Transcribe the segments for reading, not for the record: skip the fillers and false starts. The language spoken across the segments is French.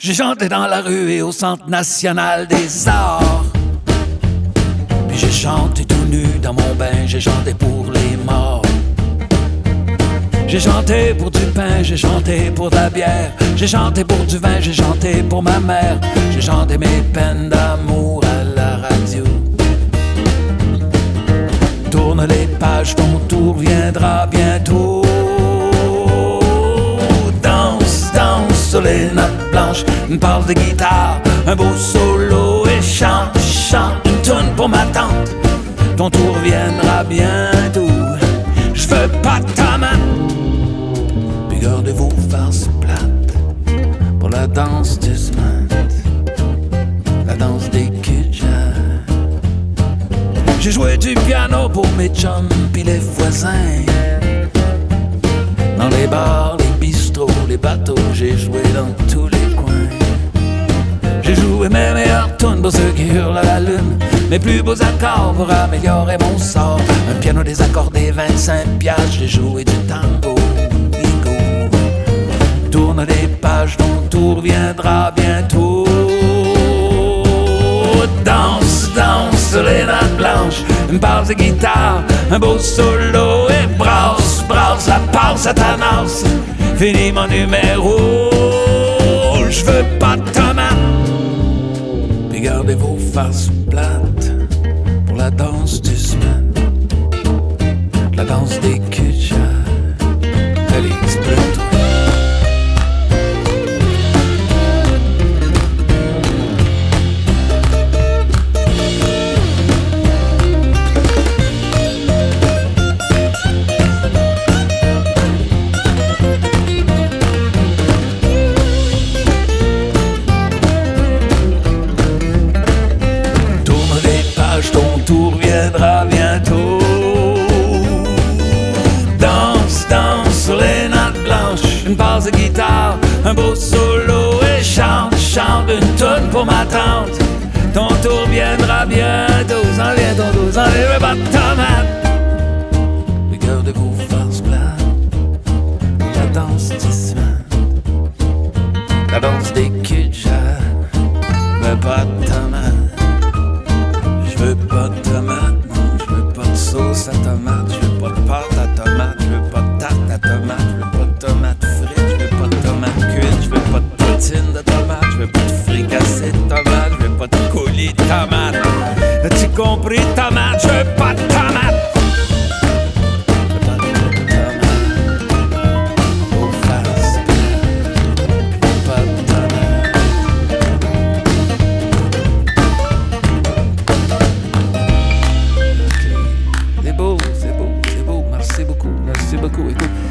J'ai chanté dans la rue et au Centre national des arts. Puis j'ai chanté tout nu dans mon bain, j'ai chanté pour les morts. J'ai chanté pour du pain, j'ai chanté pour de la bière. J'ai chanté pour du vin, j'ai chanté pour ma mère. J'ai chanté mes peines d'amour à la radio. Tourne les pages, ton tour viendra bientôt. Danse, danse sur les notes blanches, une parle de guitare, un beau solo et chante, chante une toune pour ma tante. Ton tour viendra bientôt. Je veux pas ta main. Puis gardez vos farces plates pour la danse du smut, la danse des culs. J'ai joué du piano pour mes chums pis les voisins. Dans les bars, les bistrots, les bateaux, j'ai joué dans tous les coins. J'ai joué mes meilleures tunes pour ceux qui hurlent à la lune, mes plus beaux accords pour améliorer mon sort. Un piano désaccordé, 25 piastres, j'ai joué du tango, bigo. Tourne les pages, ton tour viendra bientôt. Danse, danse sur les notes blanches, une basse de guitare, un beau solo et brasse, brasse la passe à ta nasse. Fini mon numéro, je veux pas de tomates. Puis gardez vos faces plates pour la danse du semaine, la danse des culs. Allez, explose-toi. Ton tour viendra bientôt. Danse, danse sur les notes blanches, une basse de guitare, un beau solo et chante, chante une toune pour ma tante. Ton tour viendra bientôt. S'en vient ton tour, s'en vient pas de tomate. Regardez vos faces plates, la danse du semaine, la danse des culs. Mais pas de tomate. Je veux pas de tomate, non, je veux pas de sauce à tomate, je veux pas de pâte à tomate, je veux pas de tarte à tomate, je veux pas de tomates frites, je veux pas de tomates cuites, je veux pas de poutine de tomate, je veux pas de fricassé de tomate, je veux pas de coulis de tomate. As-tu compris, tomate? Je veux pas de tomate.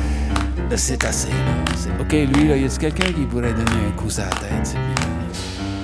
C'est assez, là. OK, lui, là, y a-t-il quelqu'un qui pourrait donner un coup sur la tête?